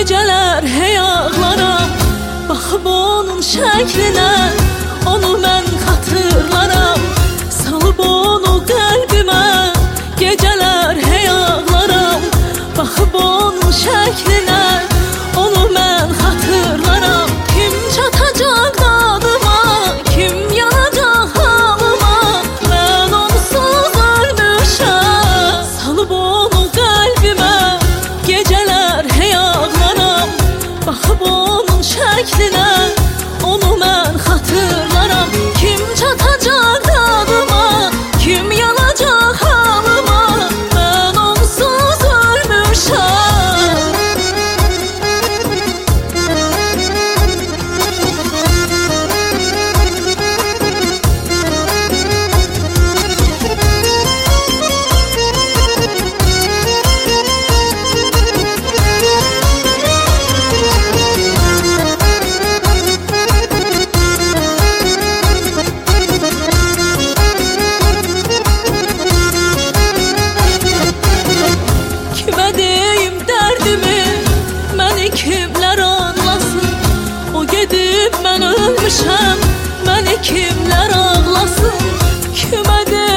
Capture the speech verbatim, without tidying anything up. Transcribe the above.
Geceler hey ağlaram, baxıb onun şəklinə, onu mən xatırlaram, salıb onu qəlbimə. Geceler hey ağlaram, baxıb onun şəklinə, onu mən xatırlaram. Kim çatacaq dadıma, kim yanacaq halıma, mən onsuz ölmüşəm, salıb onu qəlbimə. Geceler hey ağlaram, baxıb onun şəklinə, onu mən xatırlaram. Kim çatacaq dadıma, kim yanacaq halıma, mən onsuz ölmüşəm. Kimə deyim dərdimi, məni kimlər anlasın? O gedib mən ölmüşəm, məni kimlər ağlasın? Kimə deyim